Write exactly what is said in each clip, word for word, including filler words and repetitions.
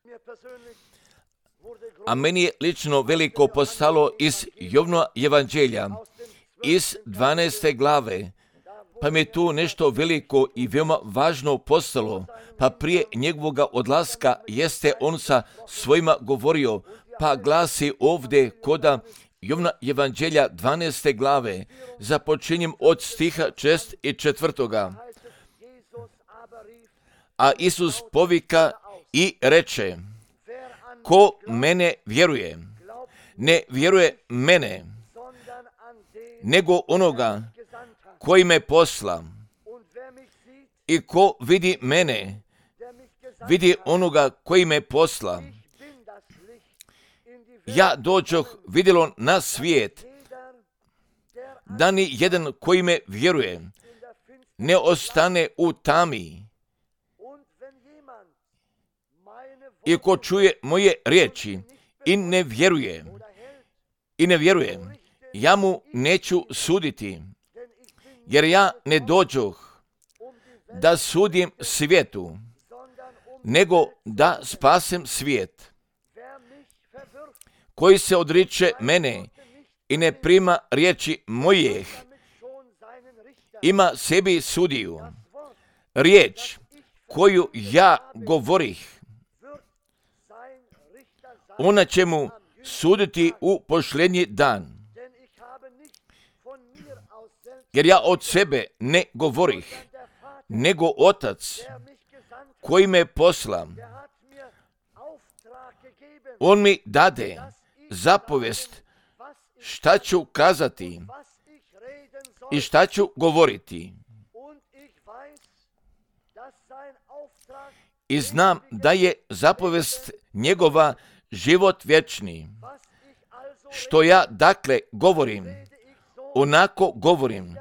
A meni je lično veliko postalo iz Jovnova evanđelja, iz dvanaeste glave, pa mi je tu nešto veliko i veoma važno postalo, pa prije njegovog odlaska jeste on sa svojima govorio, pa glasi ovdje koda Jovnova evanđelja dvanaeste glave, započinjem od stiha šest i četvrtoga. A Isus povika i reče, ko mene vjeruje, ne vjeruje mene, nego onoga koji me posla. I ko vidi mene, vidi onoga koji me posla. Ja dođoh vidjelo na svijet, da ni jedan koji me vjeruje ne ostane u tami. I ko čuje moje riječi i ne vjeruje, i ne vjeruje, ja mu neću suditi, jer ja ne dođoh da sudim svijetu, nego da spasem svijet. Koji se odriče mene i ne prima riječi mojih, ima sebi sudiju. Riječ koju ja govorih, ona će mu suditi u posljednji dan. Jer ja od sebe ne govorih, nego Otac koji me posla, on mi dade zapovest šta ću kazati i šta ću govoriti. I znam da je zapovest njegova život vječni. Što ja dakle govorim, onako govorim,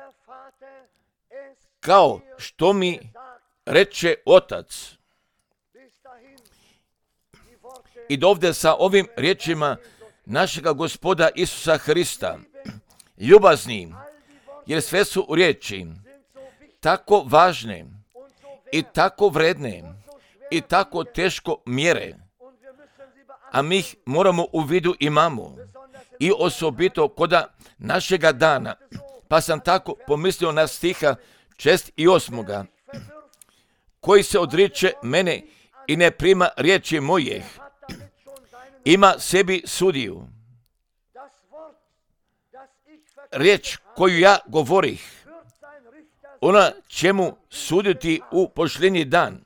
kao što mi reče Otac. I dovde sa ovim riječima našega Gospoda Isusa Hrista, ljubazni, jer sve su riječi tako važne i tako vredne i tako teško mjere, a mi ih moramo u vidu imamo i osobito koda našega dana, pa sam tako pomislio na stiha šest i osmoga, koji se odriče mene i ne prima riječi mojih, ima sebi sudiju. Riječ koju ja govorih, ona će mu suditi u posljednji dan.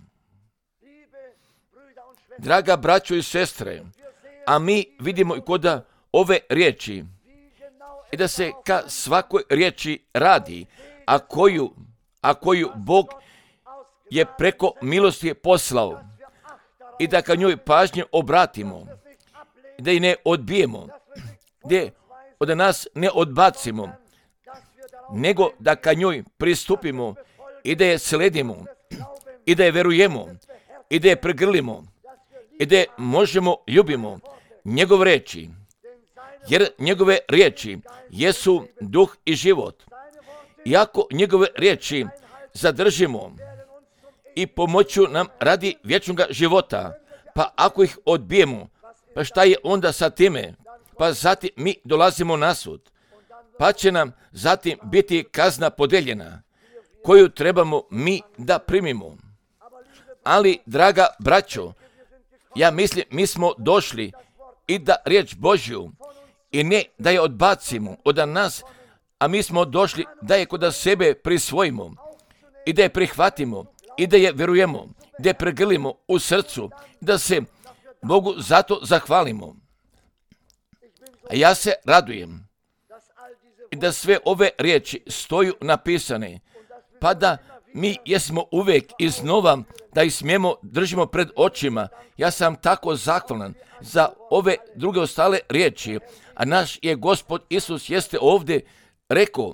Draga braćo i sestre, a mi vidimo i koda ove riječi, i da se ka svakoj riječi radi, a koju, a koju Bog je preko milosti poslao, i da ka njoj pažnje obratimo, da i ne odbijemo, da od nas ne odbacimo, nego da ka njoj pristupimo i da je sledimo, i da je verujemo, i da je pregrlimo, i da je možemo ljubimo njegove riječi, jer njegove riječi jesu duh i život. I ako njegove riječi zadržimo i pomoću nam radi vječnog života, pa ako ih odbijemo, pa šta je onda sa time? Pa zatim mi dolazimo na sud, pa će nam zatim biti kazna podeljena, koju trebamo mi da primimo. Ali, draga braćo, ja mislim, mi smo došli i da riječ Božju, i ne da je odbacimo od nas, a mi smo došli da je kod sebe prisvojimo i da je prihvatimo i da je vjerujemo, da je pregrlimo u srcu, da se Bogu zato zahvalimo. A ja se radujem i da sve ove riječi stoju napisane, pa da mi jesmo uvijek iznova da ih smijemo držimo pred očima. Ja sam tako zahvalan za ove druge ostale riječi, a naš je Gospod Isus jeste ovdje rekao,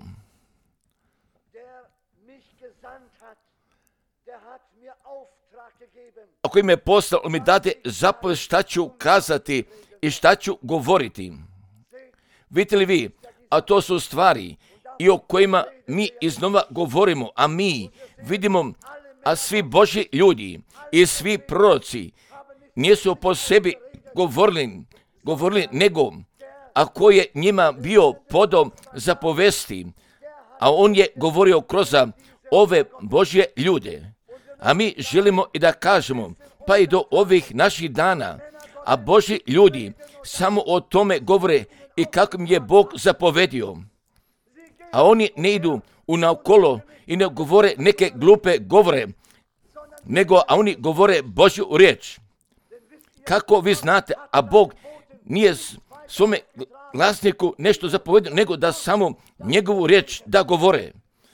ako im je poslao, on mi dade zapovest šta ću kazati i šta ću govoriti. Vidite li vi, a to su stvari i o kojima mi iznova govorimo, a mi vidimo, a svi Božji ljudi i svi proroci nisu po sebi govorili, govorili nego, ako je njima bio podom za povesti, a on je govorio kroz ove Božje ljude. A mi želimo i da kažemo, pa i do ovih naših dana, a Božji ljudi samo o tome govore i kako im je Bog zapovedio. A oni ne idu u naokolo i ne govore neke glupe govore, nego a oni govore Božju riječ. Kako vi znate, a Bog nije svome glasniku nešto zapovedio, nego da samo njegovu riječ da govore.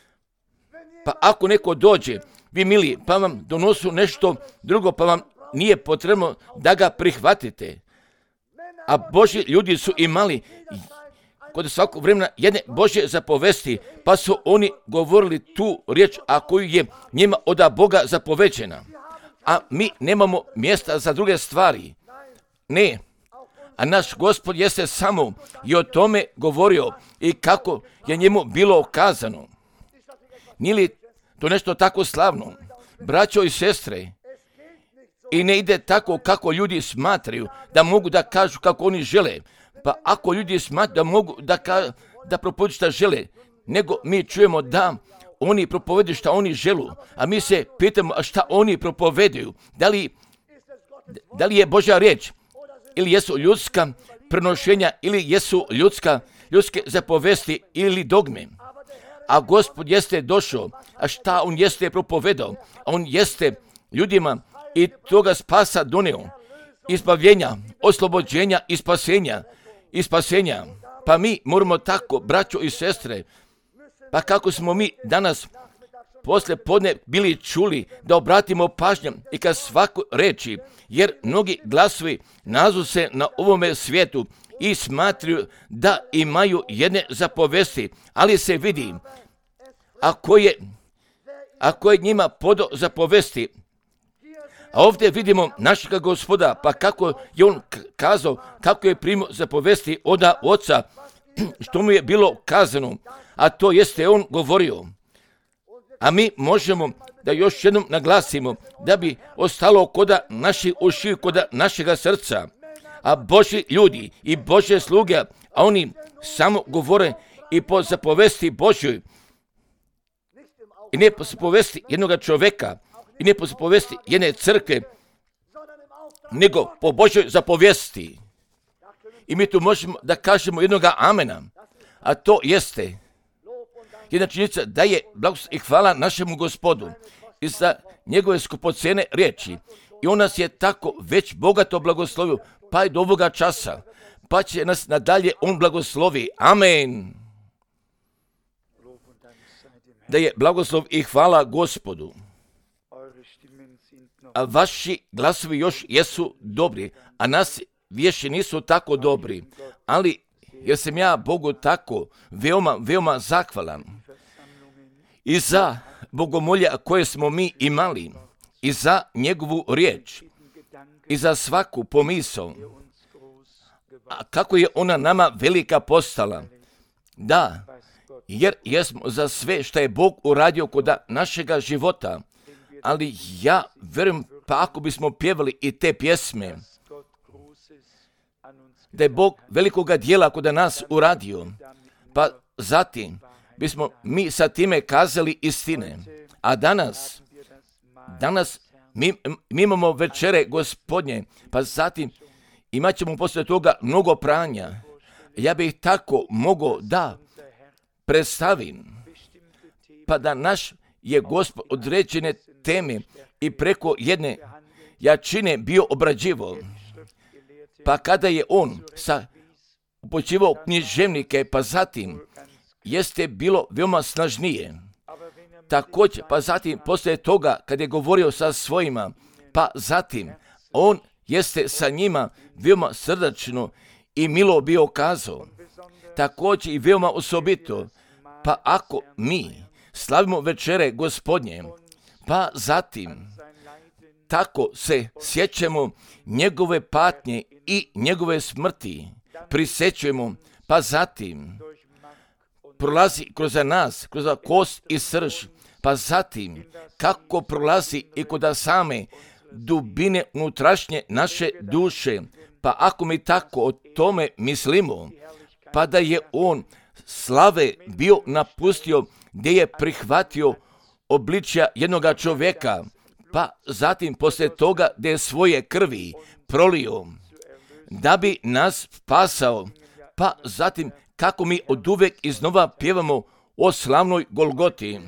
Pa ako neko dođe, vi mili, pa vam donosu nešto drugo, pa vam nije potrebno da ga prihvatite. A Božji ljudi su imali kod svakog vremena jedne Božje zapovesti, pa su oni govorili tu riječ, a koju je njima od Boga zapoveđena. A mi nemamo mjesta za druge stvari. Ne. A naš Gospod jeste samo i o tome govorio i kako je njemu bilo kazano. Nije li to nešto tako slavno? Braćo i sestre, i ne ide tako kako ljudi smatraju da mogu da kažu kako oni žele. Pa ako ljudi smatraju da mogu da, ka, da propovedu šta žele, nego mi čujemo da oni propovedu šta oni želu, a mi se pitamo a šta oni propovedaju. Da li, da li je Božja riječ, ili jesu ljudska prenošenja, ili jesu ljudska, ljudske zapovesti ili dogme. A Gospod jeste došao, a šta on jeste propovedao? On jeste ljudima i toga spasa doneo, izbavljenja, oslobođenja i spasenja, i spasenja. Pa mi moramo tako, braćo i sestre, pa kako smo mi danas posle podne bili čuli da obratimo pažnju i kad svako reči, jer mnogi glasovi nazu se na ovome svijetu i smatraju da imaju jedne zapovesti, ali se vidi, ako je, ako je njima podo zapovesti. A ovdje vidimo našega Gospoda, pa kako je on kazao, kako je primio zapovesti od Oca, što mu je bilo kazano, a to jeste on govorio. A mi možemo da još jednom naglasimo, da bi ostalo koda naših uši, koda našega srca. A Božji ljudi i Božje sluge, a oni samo govore i po zapovesti Božjoj. I ne po zapovesti jednoga čovjeka, i ne po zapovesti jedne crkve, nego po Božjoj zapovesti. I mi tu možemo da kažemo jednoga amena, a to jeste jedna činjenica da je blagoslov i hvala našemu Gospodu i za njegove skupocene riječi. I on nas je tako već bogato blagoslovio, pa i do ovoga časa, pa će nas nadalje on blagoslovi. Amen. Da je blagoslov i hvala Gospodu. A vaši glasovi još jesu dobri, a nas više nisu tako dobri, ali jer sam ja Bogu tako veoma, veoma zahvalan i za bogomolja koje smo mi imali, i za njegovu riječ, i za svaku pomisao, a kako je ona nama velika postala. Da, jer jesmo za sve što je Bog uradio kod našega života, ali ja verujem, pa ako bismo pjevali i te pjesme, da je Bog velikoga dijela kod nas uradio, pa zatim bismo mi sa time kazali istine. A danas, danas mi, mi imamo večere Gospodnje, pa zatim imat ćemo poslije toga mnogo pranja. Ja bih tako mogao da predstavim, pa da naš je Gospod određene teme i preko jedne jačine bio obrađivo. Pa kada je on sa upočivao književnike, pa zatim jeste bilo veoma snažnije. Također, pa zatim poslije toga kad je govorio sa svojima, pa zatim on jeste sa njima veoma srdačno i milo bio kazao. Također i veoma osobito, pa ako mi slavimo večere Gospodnje, pa zatim tako se sjećamo njegove patnje i njegove smrti, prisjećujemo, pa zatim prolazi kroz nas, kroz kost i srž, pa zatim kako prolazi i kod same dubine unutrašnje naše duše. Pa ako mi tako o tome mislimo, pa da je on slave bio napustio, gdje je prihvatio obličja jednoga čovjeka, pa zatim poslije toga gdje je svoje krvi prolio, da bi nas spasao, pa zatim kako mi oduvek iznova pjevamo o slavnoj Golgoti.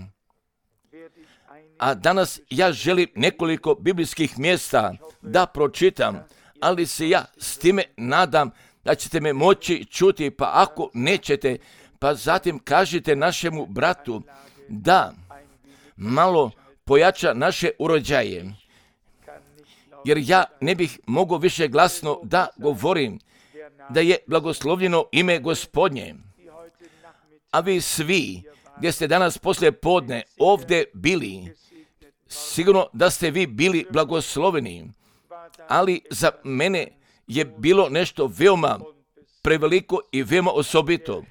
A danas ja želim nekoliko biblijskih mjesta da pročitam, ali se ja s time nadam da ćete me moći čuti, pa ako nećete, pa zatim kažite našemu bratu da malo pojača naše urođaje, jer ja ne bih mogao više glasno da govorim da je blagoslovljeno ime Gospodnje. A vi svi gdje ste danas poslije podne ovdje bili, sigurno da ste vi bili blagosloveni, ali za mene je bilo nešto veoma preveliko i veoma osobito.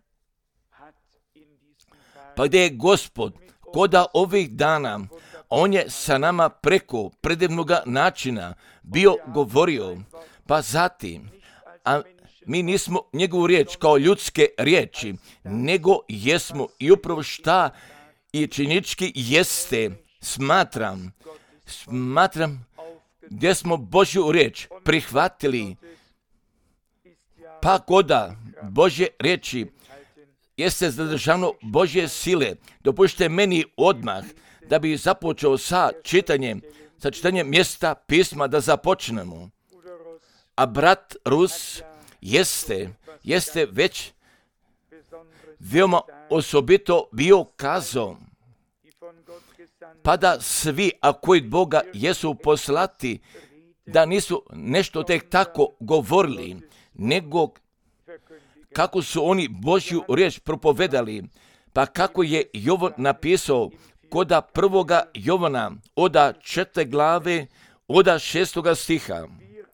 Pa gdje je Gospod koda ovih dana, on je sa nama preko predivnoga načina bio govorio, pa zatim, a mi nismo njegovu riječ kao ljudske riječi, nego jesmo i upravo šta i činjenički jeste, smatram, smatram gdje smo Božju riječ prihvatili, pa koda Božje riječi jeste zadržano Božje sile. Dopušte meni odmah da bi započeo sa čitanjem, sa čitanjem mjesta pisma da započnemo. A brat Rus jeste, jeste već veoma osobito bio kazao, pa da svi, a koji Boga jesu poslati, da nisu nešto tek tako govorili, nego kako su oni Božju riječ propovedali, pa kako je Jovan napisao koda prvoga Jovana, oda četvrte glave, oda šestoga stiha.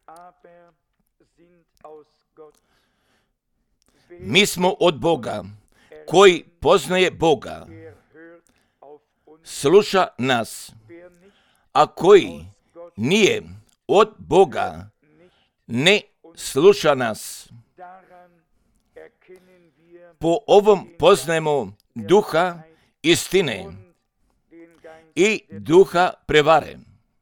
Mi smo od Boga, koji poznaje Boga, sluša nas, a koji nije od Boga, ne sluša nas. Po ovom poznajemo duha istine i duha prevare.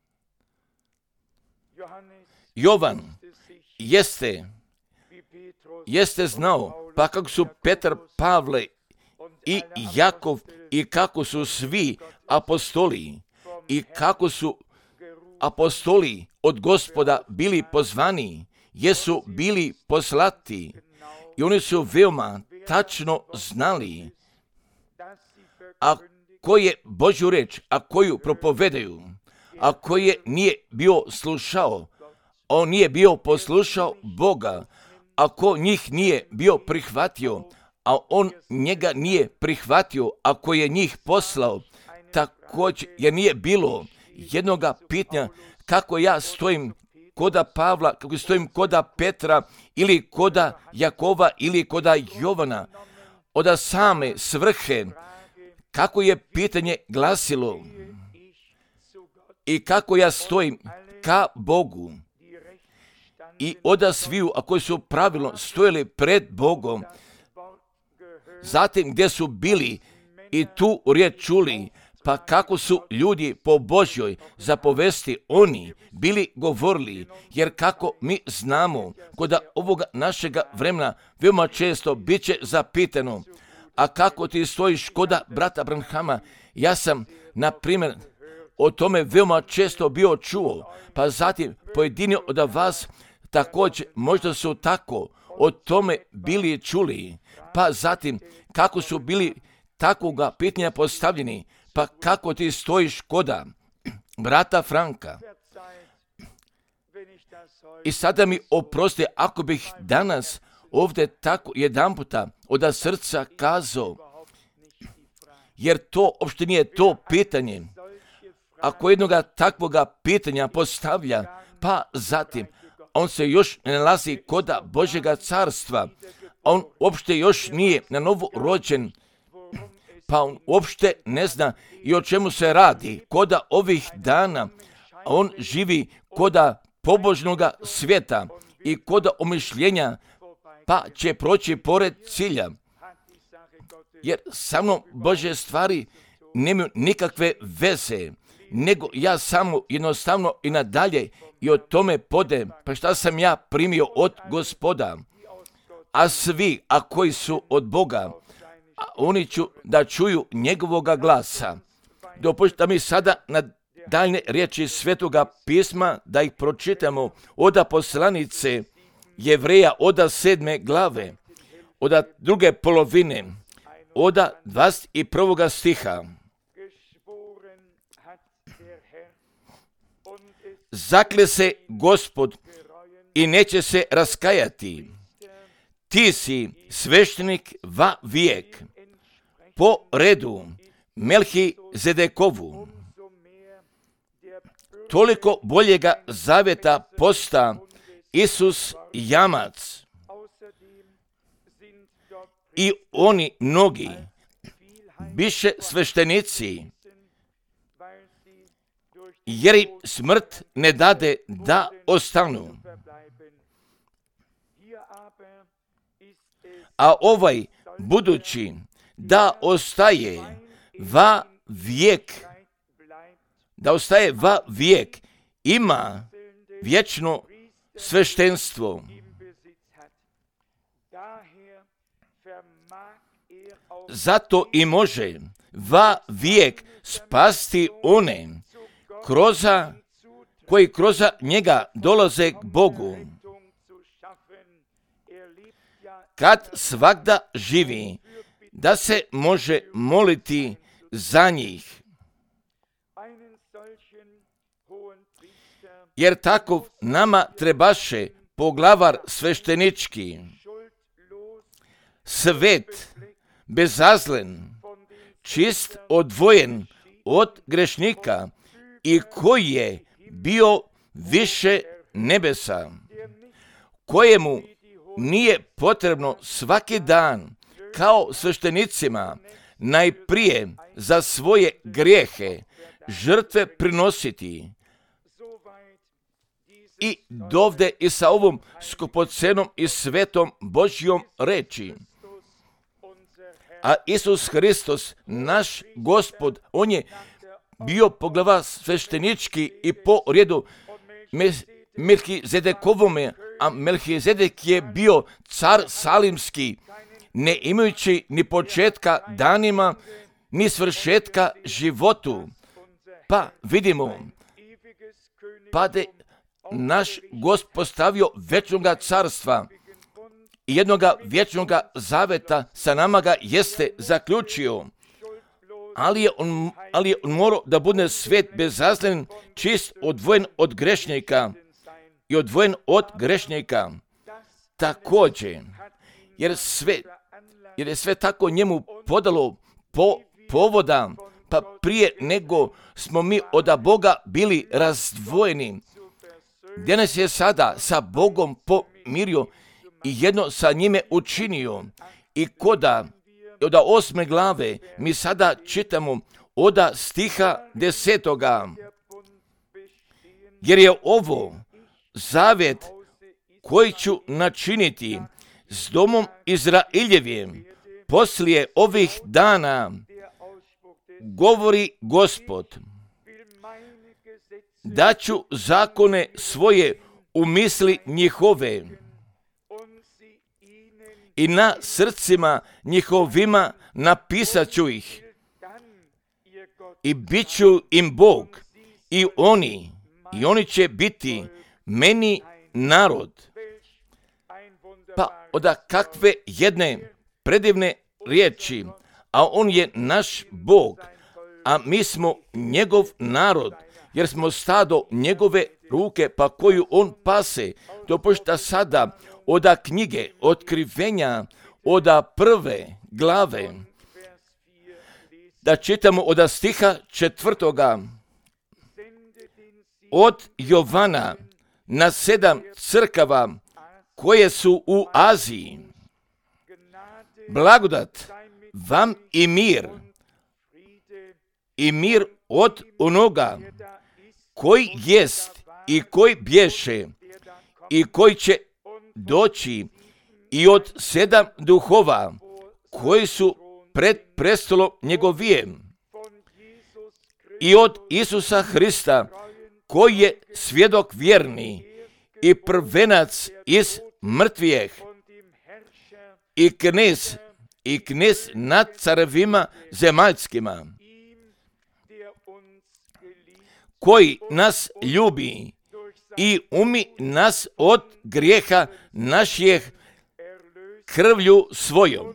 Jovan jeste, jeste znao, pa kako su Petar, Pavle i Jakov i kako su svi apostoli i kako su apostoli od Gospoda bili pozvani, jesu bili poslati i oni su veoma tačno znali, a ko je Božju reč, a koju propovedaju, a koje nije bio slušao, on nije bio poslušao Boga, ako njih nije bio prihvatio, a on njega nije prihvatio, ako je njih poslao, također je nije bilo jednoga pitanja kako ja stojim koda Pavla, kako stojim koda Petra ili koda Jakova ili koda Jovana, od same svrhe, kako je pitanje glasilo i kako ja stojim ka Bogu. I oda sviju, a koji su pravilno stojili pred Bogom, zatim gdje su bili i tu riječ čuli, pa kako su ljudi po Božjoj zapovesti oni bili govorili, jer kako mi znamo, kod ovoga našega vremena veoma često bit će zapitano, a kako ti stojiš koda brata Branhama, ja sam, na primjer, o tome veoma često bio čuo, pa zatim pojedini od vas također možda su tako o tome bili čuli, pa zatim kako su bili takvoga pitanja postavljeni, pa kako ti stojiš koda brata Franka. I sada mi oprosti ako bih danas ovdje tako jedan puta od srca kazao, jer to uopšte nije to pitanje. Ako jednoga takvoga pitanja postavlja, pa zatim on se još ne nalazi koda Božjega carstva, on uopšte još nije na novo rođen, pa on uopšte ne zna i o čemu se radi koda ovih dana, on živi koda pobožnoga svijeta i koda umišljenja, pa će proći pored cilja. Jer sa mnom Božje stvari nemaju nikakve veze, nego ja samo jednostavno i nadalje i o tome podem, pa šta sam ja primio od Gospoda. A svi, a koji su od Boga, a oni ću da čuju njegovoga glasa. Dopustite da mi sada na daljne riječi Svetoga pisma da ih pročitamo oda poslanice Jevreja oda sedme glave, oda druge polovine, oda dvadeset prvoga stiha. Zakle se Gospod i neće se raskajati. Ti si sveštenik va vijek, po redu Melhizedekovu. Toliko boljega zavjeta posta Isus jamac. I oni mnogi biše sveštenici, jer im smrt ne dade da ostanu. A ovaj budući da ostaje va vijek, da ostaje va vijek, ima vječno sveštenstvo. Zato i može va vijek spasti one kroza, koji kroza njega dolaze k Bogu. Kad svagda živi, da se može moliti za njih. Jer takov nama trebaše poglavar sveštenički, svet, bezazlen, čist, odvojen od grešnika i koji je bio više nebesa, kojemu nije potrebno svaki dan kao sveštenicima najprije za svoje grijehe žrtve prinositi. I dovde i sa ovom skupocenom i svetom Božjom reči. A Isus Hristos, naš Gospod, on je bio poglavar sveštenički i po redu Melhizedekovome, a Melhizedek je bio car salimski, ne imajući ni početka danima, ni svršetka životu. Pa vidimo, pa de naš Gospod postavio vječnoga carstva i jednoga vječnoga zaveta sa nama ga jeste zaključio. Ali je on, ali je on morao da bude svet bezazlen, čist, odvojen od grešnika i odvojen od grešnika. Također, jer sve, jer je sve tako njemu podalo po povoda, pa prije nego smo mi od Boga bili razdvojeni, gdje nas je sada sa Bogom pomirio i jedno sa njime učinio. I koda od osme glave mi sada čitamo od stiha desetoga. Jer je ovo zavjet koji ću načiniti s domom Izraeljevim poslije ovih dana, govori Gospod. Da ću zakone svoje u misli njihove i na srcima njihovima napisat ću ih i bit ću im Bog i oni, i oni će biti meni narod. Pa od kakve jedne predivne riječi, a on je naš Bog, a mi smo njegov narod, jer smo stado njegove ruke, pa koju on pase. Dopušta sada od knjige Otkrivenja, od prve glave, da čitamo od stiha četvrtoga, od Jovana na sedam crkava koje su u Aziji. Blagodat vam i mir, i mir od onoga koji jest i koji bješe i koji će doći i od sedam duhova koji su pred prestolom njegovijem i od Isusa Hrista koji je svjedok vjerni i prvenac iz mrtvijeh i knez i knez nad carevima zemaljskima, koji nas ljubi i umi nas od grijeha naših krvlju svojom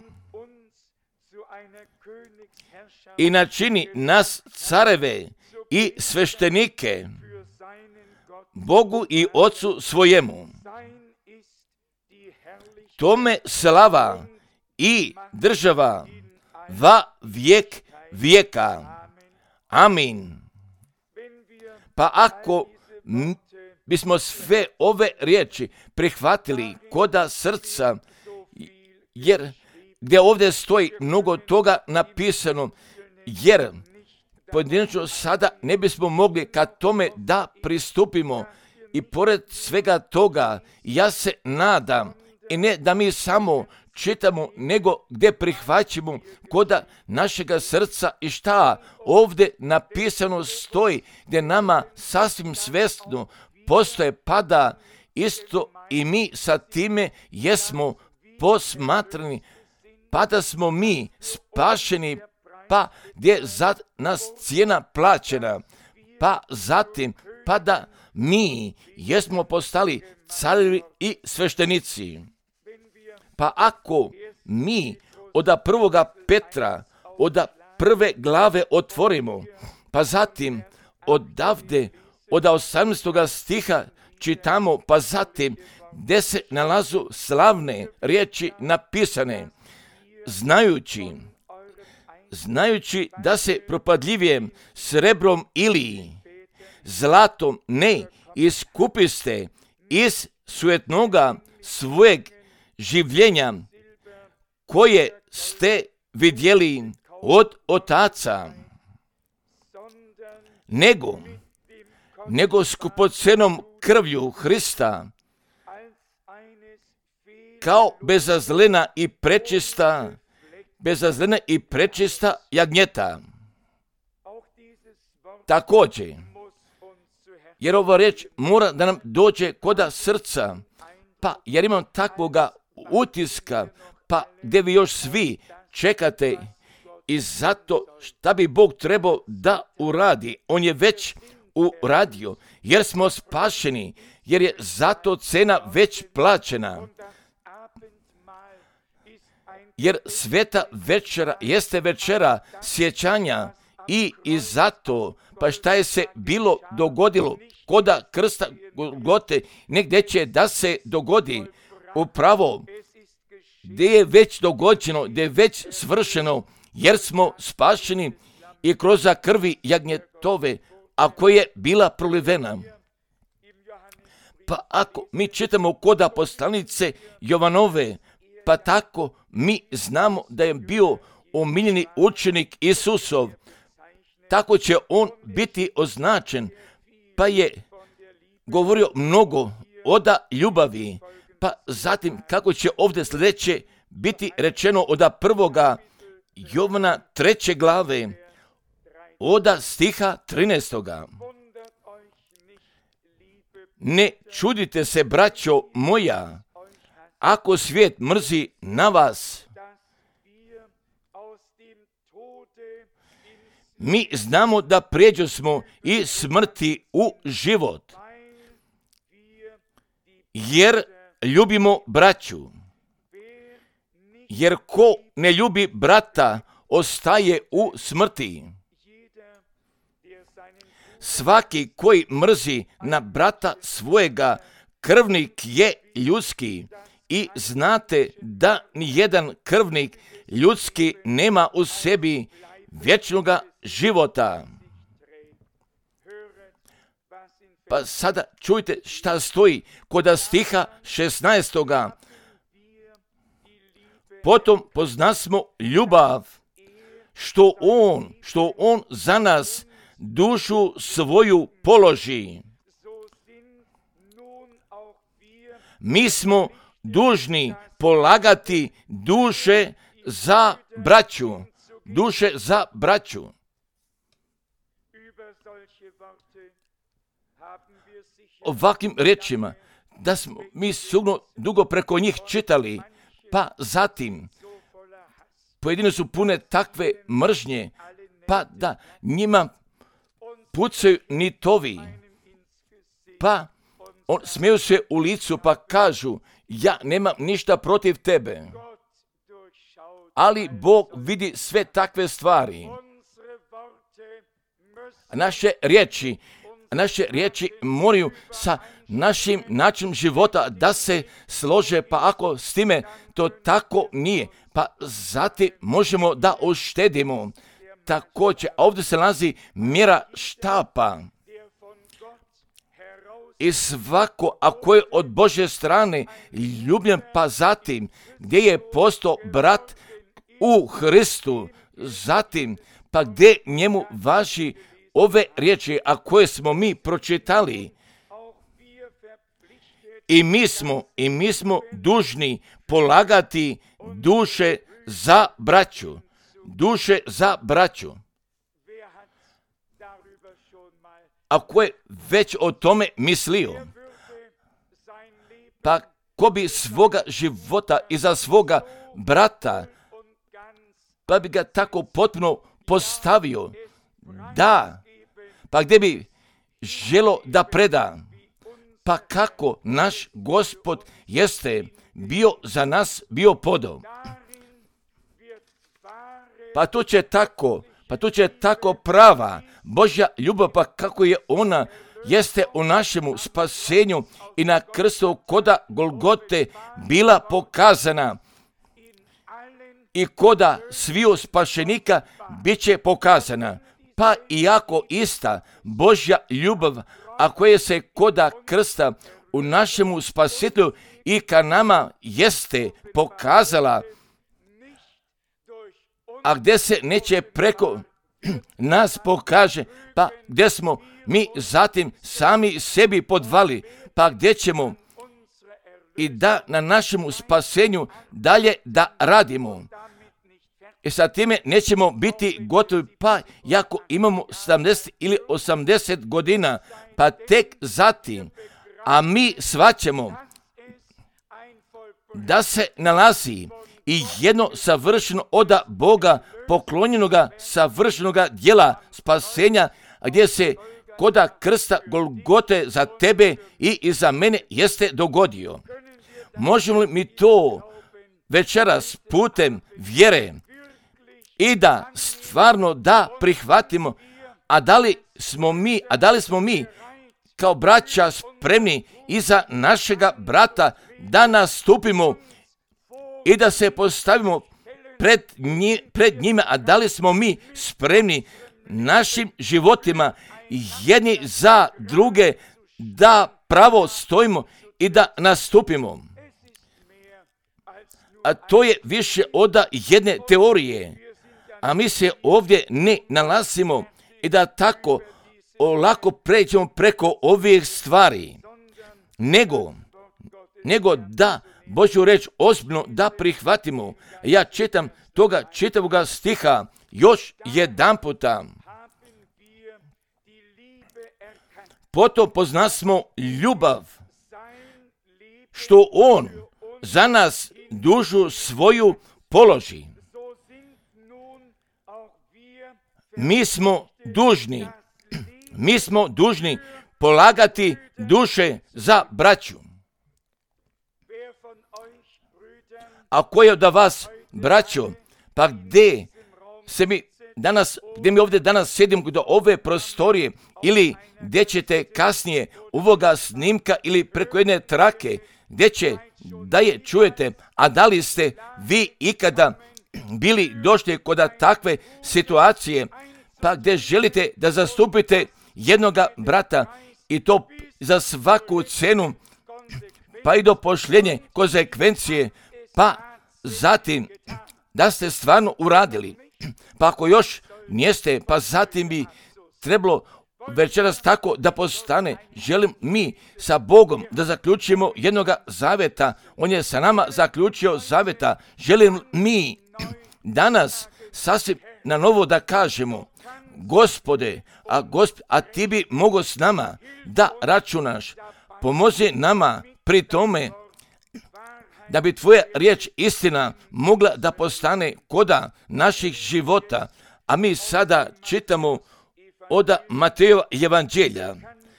i načini nas careve i sveštenike Bogu i Ocu svojemu. Tome slava i država va vijek vijeka. Amin. Pa ako m- bismo sve ove riječi prihvatili koda srca, jer gdje ovdje stoji mnogo toga napisano, jer pojedinačno sada ne bismo mogli kad tome da pristupimo i pored svega toga ja se nadam i ne da mi samo čitamo, nego gdje prihvaćamo koda našega srca i šta ovdje napisano stoji, gdje nama sasvim svjesno postoje pada isto i mi sa time jesmo posmatrani, pa da smo mi spašeni, pa gdje za nas cijena plaćena, pa zatim pa da mi jesmo postali carevi i sveštenici. Pa ako mi od prvoga Petra, od prve glave otvorimo, pa zatim odavde, od osamnaestoga stiha čitamo, pa zatim gdje se nalazu slavne riječi napisane, znajući, znajući da se propadljivijem srebrom ili zlatom ne iskupiste iz sujetnoga svojeg življenja koje ste vidjeli od otaca, nego, nego skupocenom krvlju Hrista, kao bezazlena i prečista, bezazlena i prečista jagnjeta. Također, jer ova riječ mora da nam dođe koda srca, pa jer imam takvoga utiska, pa gdje vi još svi čekate i zato šta bi Bog trebao da uradi, on je već uradio, jer smo spašeni, jer je zato cena već plaćena. Jer sveta večera jeste večera sjećanja i, i zato, pa šta je se bilo dogodilo koda krsta Golgote, negdje će da se dogodi upravo gdje je već dogođeno, gdje je već svršeno, jer smo spašeni i kroz krvi jagnjetove, a koja je bila prolivena. Pa ako mi čitamo koda poslanice Jovanove, pa tako mi znamo da je bio omiljeni učenik Isusov, tako će on biti označen, pa je govorio mnogo oda ljubavi, pa zatim kako će ovdje sljedeće biti rečeno oda prvoga Jovana treće glave, oda stiha trinaestoga. Ne čudite se, braćo moja, ako svijet mrzi na vas. Mi znamo da prijeđo smo iz smrti u život, jer ljubimo braću. Jer ko ne ljubi brata, ostaje u smrti. Svaki koji mrzi na brata svojega, krvnik je ljudski. I znate da nijedan krvnik ljudski nema u sebi vječnoga života. Pa sada čujte šta stoji kod stiha šesnaestoga. Potom poznasmo ljubav, što on, što on za nas dušu svoju položi. Mi smo dužni polagati duše za braću, duše za braću. Ovakvim riječima, da smo mi sigurno dugo preko njih čitali, pa zatim pojedine su pune takve mržnje, pa da njima pucaju nitovi, pa on, smiju se u licu pa kažu, ja nemam ništa protiv tebe. Ali Bog vidi sve takve stvari. Naše riječi, naše riječi moraju sa našim načinom života da se slože, pa ako s time to tako nije, pa zatim možemo da uštedimo. Također, ovdje se nalazi mjera štapa. I svako, ako je od Božje strane ljubljen, pa zatim gdje je postao brat u Hristu, zatim pa gdje njemu važi ove riječi, a koje smo mi pročitali. I mi smo, i mi smo dužni polagati duše za braću. Duše za braću. Ako je već o tome mislio, pa ko bi svoga života iza svoga brata, pa bi ga tako potpuno postavio, da, pa gdje bi želo da preda, pa kako naš Gospod jeste bio za nas, bio podao. Pa to će tako, pa to će tako prava Božja ljubav, pa kako je ona jeste u našemu spasenju i na krstu koda Golgote bila pokazana i koda sviju spašenika bit će pokazana. Pa iako ista Božja ljubav, a koja se koda krsta u našemu spasitelju i ka nama jeste pokazala, a gdje se neće preko nas pokaže, pa gdje smo mi zatim sami sebi podvali, pa gdje ćemo i da na našemu spasenju dalje da radimo. I sa time nećemo biti gotovi, pa jako imamo sedamdeset ili osamdeset godina, pa tek zatim, a mi shvaćamo da se nalazi i jedno savršeno oda Boga poklonjenoga savršenoga djela spasenja, gdje se koda krsta Golgote za tebe i, i za mene jeste dogodio. Možemo li mi to večeras putem vjere i da stvarno da prihvatimo, a da li smo mi, a da li smo mi kao braća spremni iza našega brata da nastupimo i da se postavimo pred, nji, pred njima, a da li smo mi spremni našim životima jedni za druge da pravo stojimo i da nastupimo. A to je više od jedne teorije, a mi se ovdje ne nalazimo i da tako lako pređemo preko ovih stvari, nego, nego da Božju reč ozbiljno da prihvatimo. Ja čitam toga čitavoga stiha još jedan puta. Potom poznasmo ljubav, što on za nas dušu svoju položi. Mi smo dužni, mi smo dužni polagati duše za braću. A ko je od vas, braćo, pa gdje se mi danas, gdje mi ovdje danas sjedimo do ove prostorije ili gdje ćete kasnije ovoga snimka ili preko jedne trake, gdje će da je čujete, a da li ste vi ikada bili došli kod takve situacije, pa gdje želite da zastupite jednoga brata i to za svaku cenu, pa i do pošljenje konsekvencije, pa zatim da ste stvarno uradili. Pa ako još nijeste, pa zatim bi trebalo večeras tako da postane. Želim mi sa Bogom da zaključimo jednoga zaveta. On je sa nama zaključio zaveta. Želim mi danas sasvim na novo da kažemo: Gospode, a, gosp, a ti bi mogo s nama da računaš. Pomozi nama pri tome da bi tvoja riječ istina mogla da postane koda naših života. A mi sada čitamo od Matejova evanđelja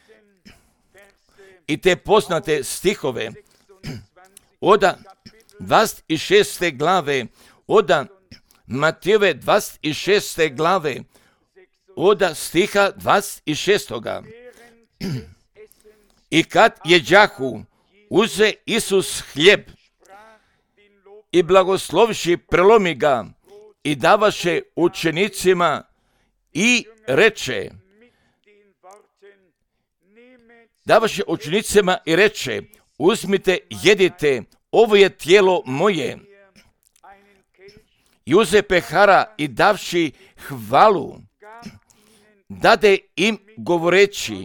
i te poznate stihove od dvadeset šeste glave, od Matejove dvadeset šeste glave, od stiha dvadeset šestog. I kad jeđahu, uze Isus hljeb i blagoslovši prelomi ga i davaše učenicima i reče, davaše učenicima i reče, uzmite, jedite, ovo je tijelo moje. I uze pehara i davši hvalu, dade im govoreći,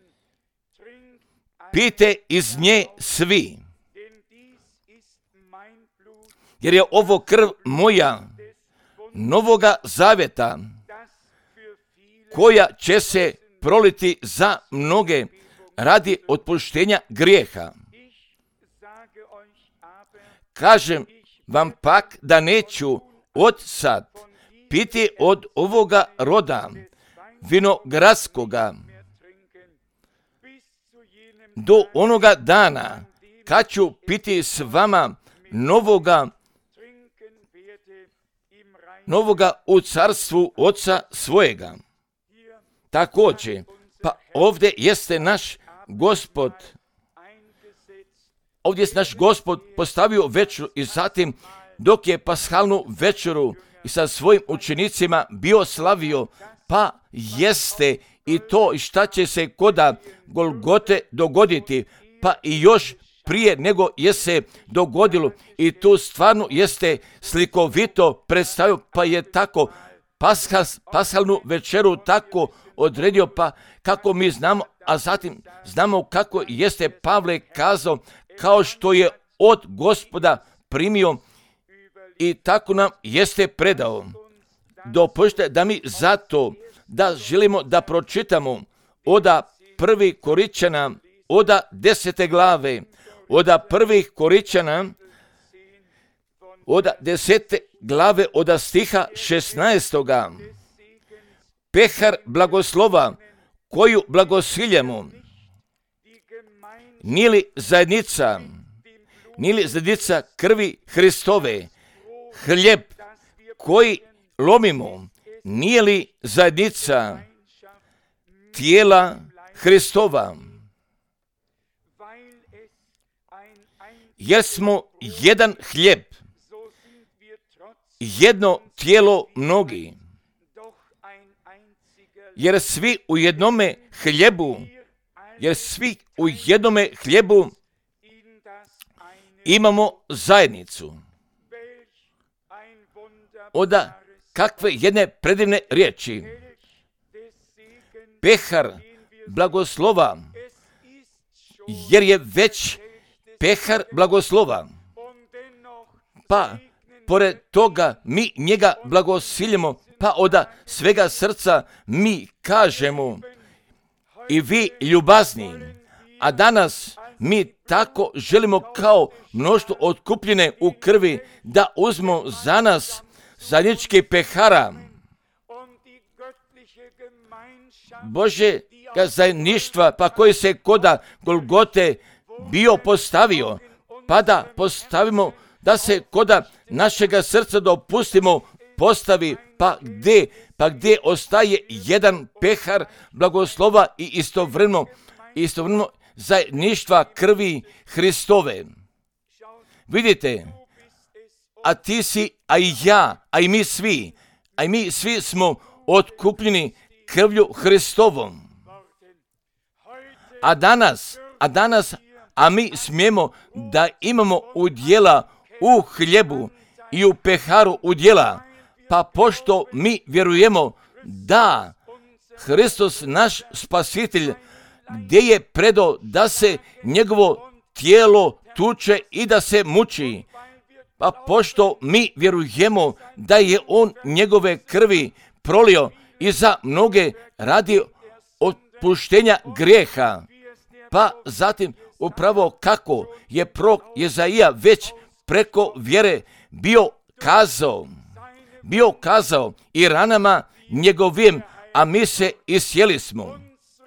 pijte iz nje svi, jer je ovo krv moja, novoga zavjeta, koja će se proliti za mnoge radi otpuštenja grijeha. Kažem vam pak da neću od sad piti od ovoga roda vinogradskoga do onoga dana kad ću piti s vama novoga, novoga u carstvu Oca svojega. Također, pa ovdje jeste naš Gospod, ovdje je naš Gospod postavio večeru i zatim dok je pashalnu večeru i sa svojim učenicima bio slavio, pa jeste i to šta će se koda Golgote dogoditi, pa i još prije nego je se dogodilo i tu stvarno jeste slikovito predstavio, pa je tako Paschas, pashalnu večeru tako odredio, pa kako mi znamo, a zatim znamo kako jeste Pavle kazao, kao što je od Gospoda primio i tako nam jeste predao. Dopustite da mi zato da želimo da pročitamo oda prvi Koričana, oda desete glave, oda prvih Koričana, oda desete glave, oda stiha šesnaestoga. Pehar blagoslova koju blagosiljemo, nije li zajednica, nije li zajednica krvi Hristove, hljeb koji lomimo, nije li zajednica tijela Hristova? Jer smo jedan hljeb, jedno tijelo mnogi, jer svi u jednome hljebu, jer svi u jednome hljebu imamo zajednicu. Oda kakve jedne predivne riječi. Pehar blagoslova, jer je već pehar blagoslova. Pa, pored toga, mi njega blagosiljemo, pa od svega srca mi kažemo i vi ljubazni, a danas mi tako želimo kao mnoštvo otkupljene u krvi da uzmemo za nas zajednički pehara Božjega zajedništva, pa koji se koda Golgote bio postavio, pa da postavimo, da se koda našega srca dopustimo postavi, pa gdje, pa gdje ostaje jedan pehar blagoslova i istovremeno, istovremeno zajedništva krvi Hristove. Vidite, a ti si, a i ja, a i mi svi, a i mi svi smo otkupljeni krvlju Hristovom. A danas, a danas, a mi smijemo da imamo udjela u hljebu i u peharu udjela, pa pošto mi vjerujemo da Hristos, naš spasitelj, gdje je predao da se njegovo tijelo tuče i da se muči. Pa pošto mi vjerujemo da je on njegove krvi prolio i za mnoge radi otpuštenja grijeha, pa zatim upravo kako je prorok Jezaija već preko vjere bio kazao, bio kazao i ranama njegovim, a mi se isjeli smo.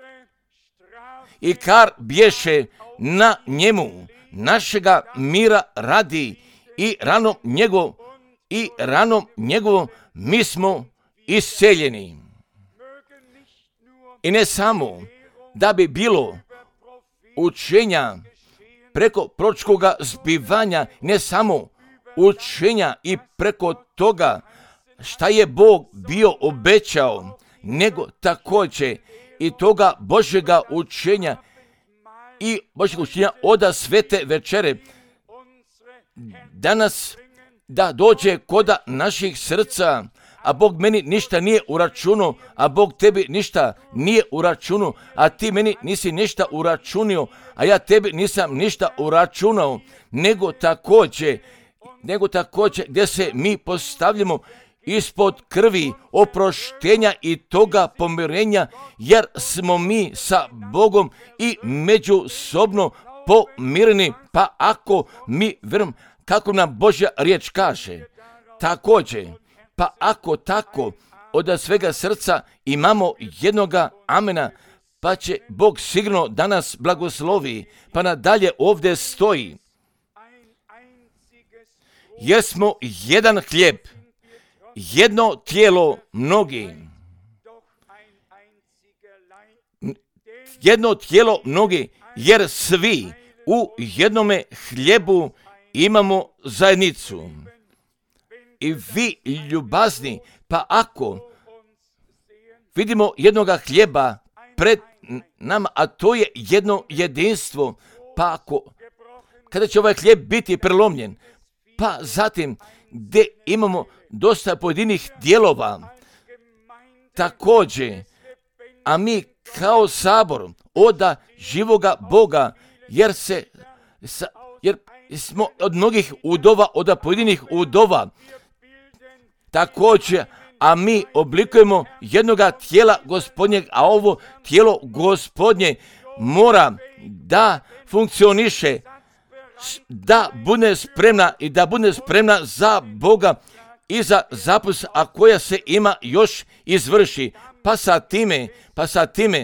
I kar bješe na njemu našega mira radi i ranom njegov i ranom njegovom mi smo isceljeni. I ne samo da bi bilo učenja preko proročkoga zbivanja, ne samo učenja i preko toga šta je Bog bio obećao, nego također i toga Božjega učenja i Božjega učenja oda svete večere danas da dođe koda naših srca, a Bog meni ništa nije uračunao, a Bog tebi ništa nije uračunao, a ti meni nisi ništa uračunio, a ja tebi nisam ništa uračunao, nego također, nego također gdje se mi postavljamo ispod krvi oproštenja i toga pomirenja, jer smo mi sa Bogom i međusobno pomireni, pa ako mi vjerujem kako nam Božja riječ kaže, također, pa ako tako od svega srca imamo jednoga amena, pa će Bog sigurno danas blagoslovi, pa nadalje ovdje stoji. Jesmo jedan hljeb, jedno tijelo mnogi. Jedno tijelo mnogi, jer svi u jednome hljebu imamo zajednicu. I vi ljubazni, pa ako vidimo jednoga hljeba pred nama, a to je jedno jedinstvo, pa ako, kada će ovaj hljeb biti prelomljen, pa zatim gdje imamo dosta pojedinih dijelova, također, a mi kao sabor oda živoga Boga, jer se, jer smo od mnogih udova, od pojedinih udova, također, a mi oblikujemo jednoga tijela Gospodnjeg, a ovo tijelo Gospodnje mora da funkcioniše, da bude spremna i da bude spremna za Boga i za zaposlena, a koja se ima još izvrši. Pa sa time, pa sa time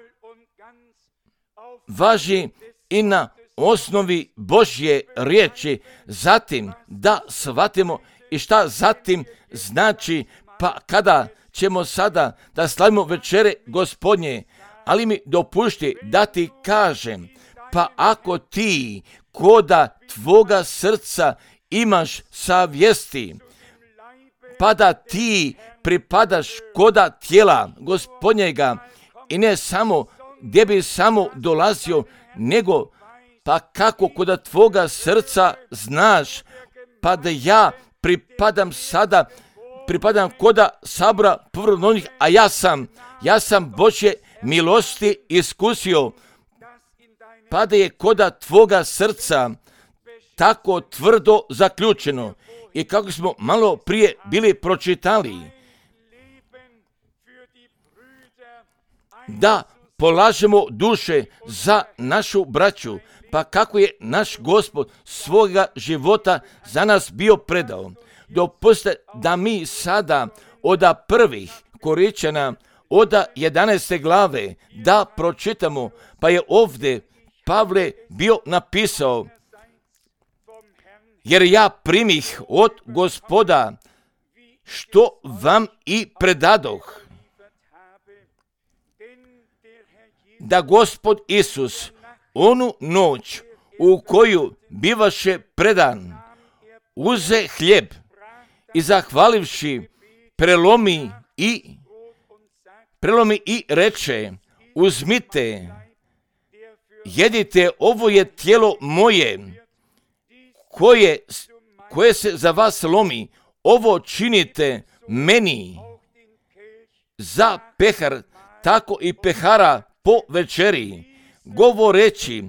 važi i na osnovi Božje riječi, zatim da shvatimo i šta zatim znači, pa kada ćemo sada da slavimo večere Gospodnje, ali mi dopušti da ti kažem, pa ako ti koda tvoga srca imaš savjesti, pa da ti pripadaš koda tijela Gospodnjega i ne samo gdje bi samo dolazio, nego pa kako koda tvoga srca znaš, pa da ja pripadam sada, pripadam koda sabora povrhovnih, a ja sam, ja sam Božje milosti iskusio, pa da je koda tvoga srca tako tvrdo zaključeno. I kako smo malo prije bili pročitali, da polažemo duše za našu braću, pa kako je naš Gospod svoga života za nas bio predao. Dopustite da mi sada od prvih Korinčana, od jedanaeste glave, da pročitamo, pa je ovdje Pavle bio napisao, jer ja primih od Gospoda što vam i predadoh, da Gospod Isus onu noć u koju bivaše predan, uze hljeb i zahvalivši prelomi i prelomi i reče, uzmite, jedite, ovo je tijelo moje, koje, koje se za vas lomi, ovo činite meni. Za pehar tako i pehara po večeri, govoreći,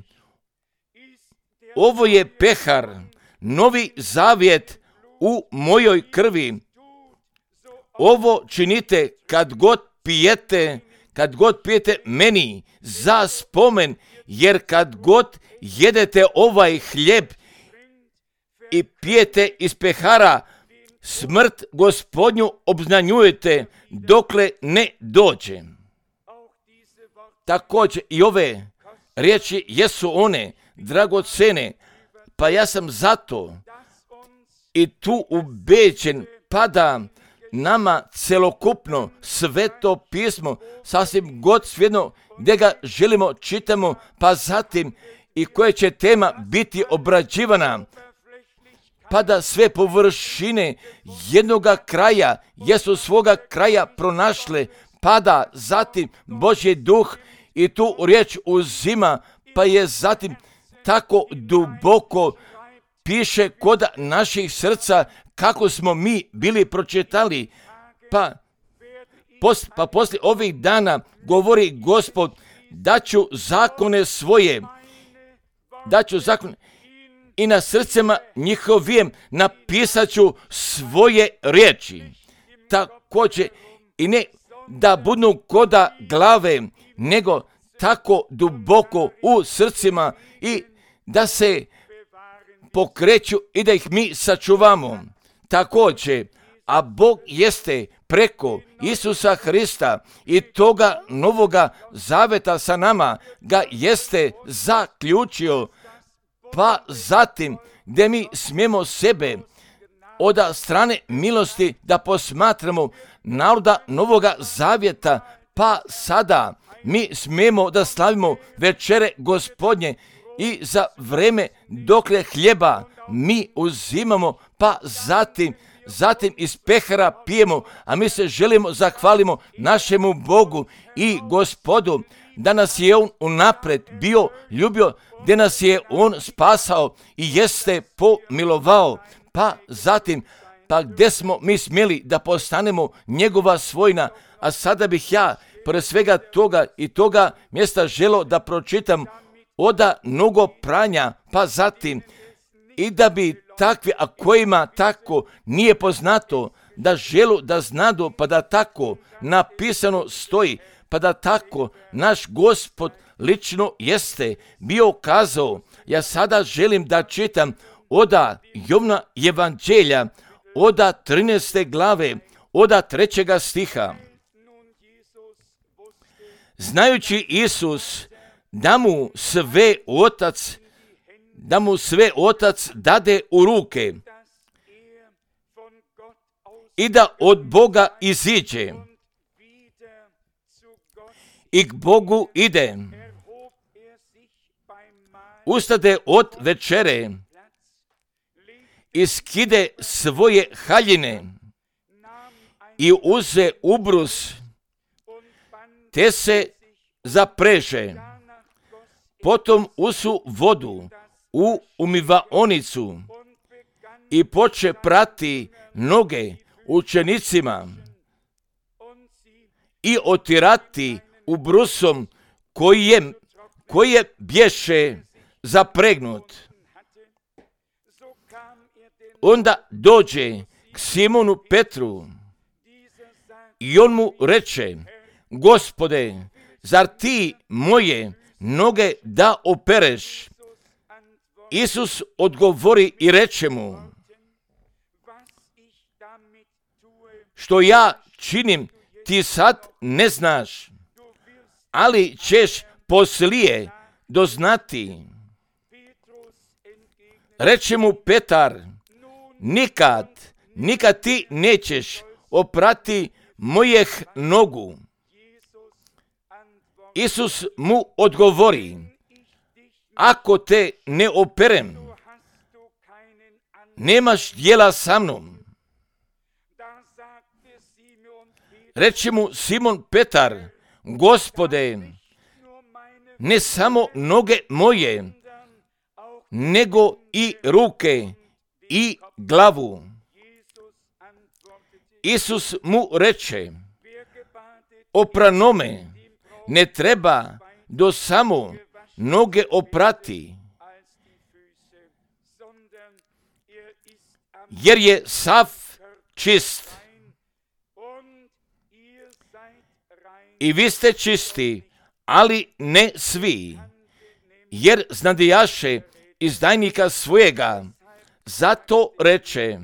ovo je pehar, novi zavjet u mojoj krvi. Ovo činite kad god pijete, kad god pijete meni za spomen, jer kad god jedete ovaj hljeb i pijete iz pehara, smrt Gospodnju obznanjujete dokle ne dođe. Također i ove riječi jesu one dragocene, pa ja sam zato i tu ubeđen, pa da nama celokupno sveto pismo, sasvim god svejedno gdje ga želimo čitamo, pa zatim i koja će tema biti obrađivana, pa da sve površine jednoga kraja jesu svoga kraja pronašle, pa da zatim Božji duh i tu riječ uzima, pa je zatim tako duboko piše kod naših srca kako smo mi bili pročitali, pa, pos, pa poslije ovih dana govori Gospod, da ću zakone svoje, da ću zakone i na srcima njihovijem napisat ću svoje riječi. Također i ne da budu koda glave, nego tako duboko u srcima i da se pokreću i da ih mi sačuvamo. Također, a Bog jeste preko Isusa Hrista i toga novoga zaveta sa nama ga jeste zaključio, pa zatim gdje mi smijemo sebe od strane milosti da posmatramo naroda novoga zavjeta, pa sada mi smijemo da slavimo večere Gospodnje i za vreme dokle hljeba mi uzimamo, pa zatim, zatim iz pehara pijemo, a mi se želimo zahvalimo našemu Bogu i Gospodu, da nas je On unapred bio ljubio, gdje nas je On spasao i jeste pomilovao, pa zatim, pa gdje smo mi smjeli da postanemo njegova svojina, a sada bih ja pored svega toga i toga mjesta želo da pročitam oda mnogo pranja, pa zatim i da bi takvi, a kojima tako nije poznato, da želu da znadu, pa da tako napisano stoji, pa da tako naš Gospod lično jeste bio kazao. Ja sada želim da čitam oda Jovna evanđelja, oda trinaeste glave, oda trećega stiha. Znajući Isus da mu sve otac, da mu sve otac dade u ruke i da od Boga iziđe i k Bogu ide, ustade od večere i skide svoje haljine i uze ubrus, te se zapreže, potom usu vodu u umivaonicu i poče prati noge učenicima i otirati ubrusom koji je, koji je bješe zapregnut. Onda dođe k Simonu Petru i on mu reče, Gospode, zar ti moje noge da opereš? Isus odgovori i reče mu, što ja činim ti sad ne znaš, ali ćeš poslije doznati. Reče mu Petar, nikad, nikad ti nećeš oprati mojih nogu. Isus mu odgovori, ako te ne operem, nemaš djela sa mnom. Reče mu Simon Petar, Gospode, ne samo noge moje, nego i ruke i glavu. Isus mu reče, opranome ne treba do samo noge oprati, jer je sav čist. I vi ste čisti, ali ne svi, jer znadijaše izdajnika svojega. Zato reče,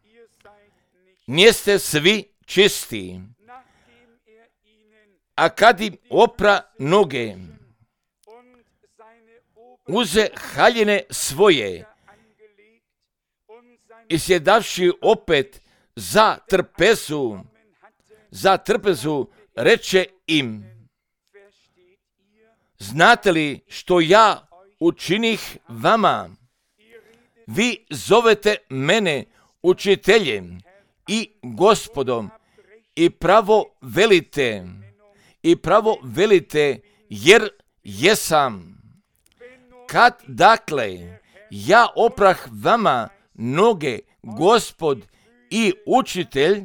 niste svi čisti. A kad im opra noge, uze haljine svoje i sjedavši opet za trpezu, za trpezu reče im, znate li što ja učinih vama? Vi zovete mene učiteljem i gospodom i pravo velite, i pravo velite jer jesam. Kad dakle ja oprah vama noge, gospod i učitelj,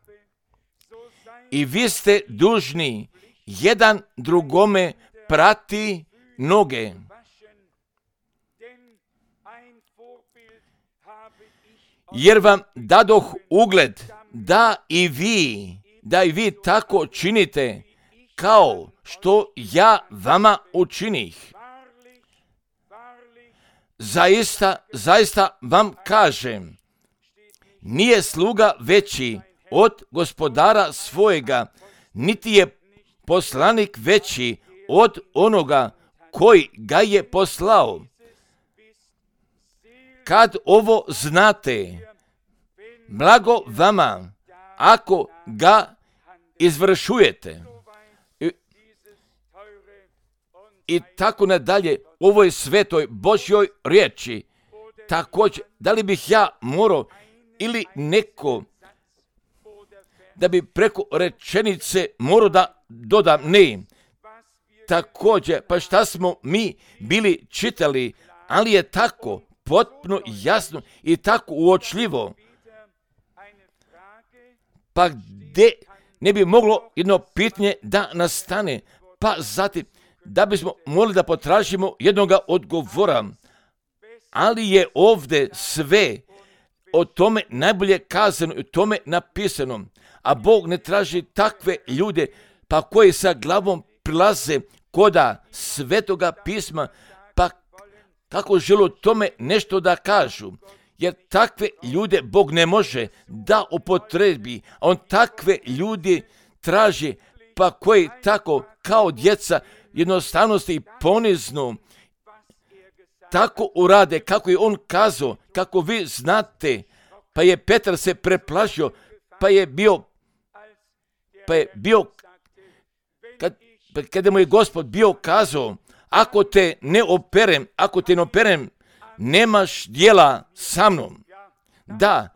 i vi ste dužni jedan drugome prati noge. Jer vam dadoh ugled da i vi, da i vi tako činite, kao što ja vama učinih. Zaista, zaista vam kažem, nije sluga veći od gospodara svojega, niti je poslanik veći od onoga koji ga je poslao. Kad ovo znate, blago vama, ako ga izvršujete. I, i tako nadalje, u ovoj svetoj Božjoj riječi. Također, da li bih ja morao ili neko, da bi preko rečenice morao da dodam, ne. Također, pa šta smo mi bili čitali, ali je tako potpuno jasno i tako uočljivo. Pa gdje ne bi moglo jedno pitanje da nastane, pa zatim da bismo morali da potražimo jednoga odgovora. Ali je ovdje sve o tome najbolje kazano i o tome napisano. A Bog ne traži takve ljude pa koji sa glavom prilaze koda Svetoga pisma, pa kako žele o tome nešto da kažu. Jer takve ljude Bog ne može da upotrebi, a On takve ljude traži, pa koji tako kao djeca jednostavnosti i ponizno tako urade kako je On kazao, kako vi znate. Pa je Petar se preplašio, pa je bio, pa je bio, kad, kada mu je Gospod bio kazao, ako te ne operem, ako te ne operem, nemaš djela sa mnom. Da,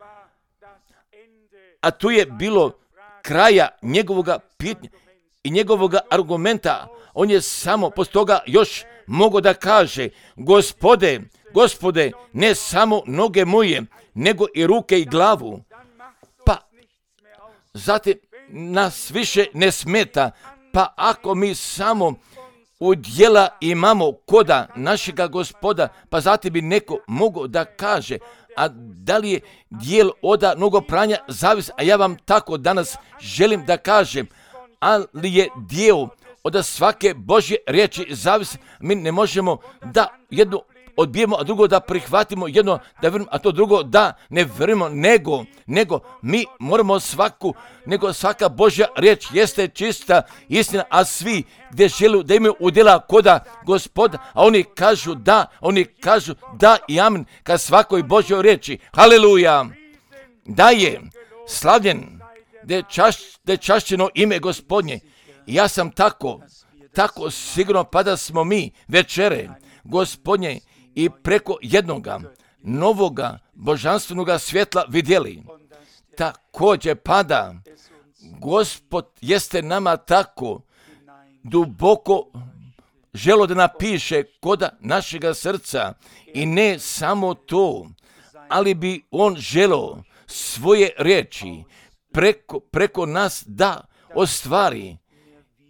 a tu je bilo kraja njegovoga pitanja i njegovoga argumenta. On je samo posto toga još mogao da kaže, Gospode, Gospode, ne samo noge moje, nego i ruke i glavu. Pa zatim nas više ne smeta, pa ako mi samo u djela imamo koda našega Gospoda, pa zatim bi neko mogao da kaže, a da li je dijel oda mnogopranja zavis, a ja vam tako danas želim da kažem, ali je dijel od svake Božje riječi zavis. Mi ne možemo da jedno odbijemo, a drugo da prihvatimo, jedno da vjerujemo, a to drugo da ne vjerujemo, nego, nego mi moramo svaku, nego svaka Božja riječ jeste čista istina, a svi gdje žele da imaju udjela koda Gospoda, a oni kažu da, oni kažu da i amen ka svakoj Božjoj riječi. Haleluja! Da je slavljen, da je, čaš, da je čašćeno ime Gospodnje. Ja sam tako, tako sigurno pa da smo mi večere Gospodnje i preko jednoga novoga božanstvenoga svjetla vidjeli. Također pada Gospod jeste nama tako duboko želo da napiše koda našega srca i ne samo to, ali bi On želo svoje riječi preko, preko nas da ostvari.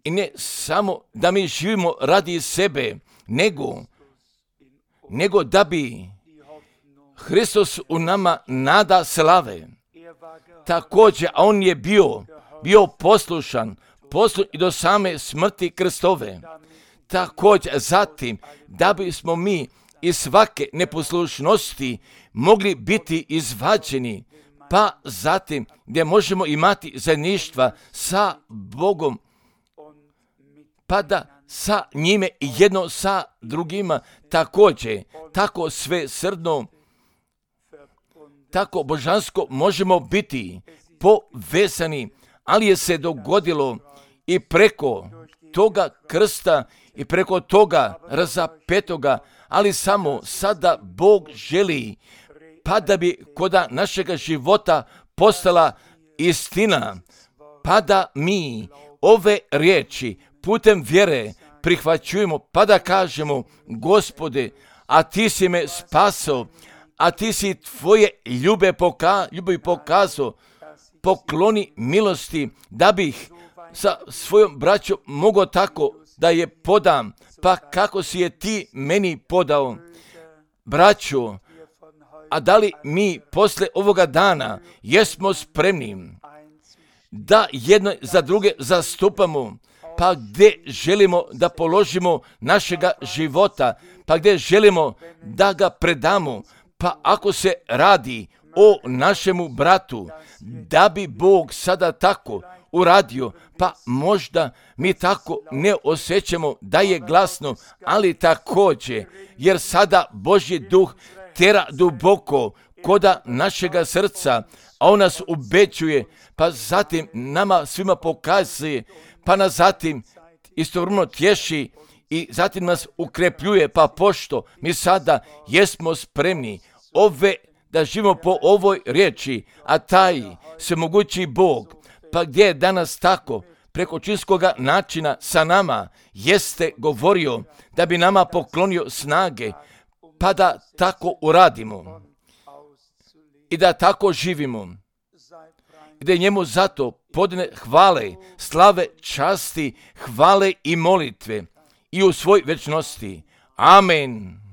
I ne samo da mi živimo radi sebe, nego, nego da bi Hristos u nama nada slave. Također, a on je bio, bio poslušan, poslušan i do same smrti Kristove. Također, zatim, da bismo mi iz svake neposlušnosti mogli biti izvađeni, pa zatim gdje možemo imati zajedništva sa Bogom, pa da sa njime i jedno sa drugima također, tako sve srdno, tako božansko možemo biti povezani, ali je se dogodilo i preko toga krsta i preko toga razapetoga, ali samo sada Bog želi, pa da bi kod našega života postala istina, pa da mi ove riječi putem vjere prihvaćujemo, pa da kažemo: Gospode, a ti si me spasao, a ti si tvoje ljube poka, ljubavi pokazao, pokloni milosti, da bih sa svojom braćom mogao tako da je podam, pa kako si je ti meni podao. Braćo, a da li mi posle ovoga dana jesmo spremni da jedno za druge zastupamo, pa gdje želimo da položimo našega života, pa gdje želimo da ga predamo, pa ako se radi o našemu bratu, da bi Bog sada tako uradio, pa možda mi tako ne osjećamo da je glasno, ali također, jer sada Božji duh tera duboko koda našega srca, a on nas ubećuje, pa zatim nama svima pokazuje, pa nas zatim istovremeno tješi i zatim nas ukrepljuje, pa pošto mi sada jesmo spremni ove da živimo po ovoj riječi, a taj svemogući Bog, pa gdje je danas tako preko činskoga načina sa nama jeste govorio da bi nama poklonio snage, pa da tako uradimo i da tako živimo, gdje njemu zato podne hvale, slave, časti, hvale i molitve i u svoj večnosti. Amen.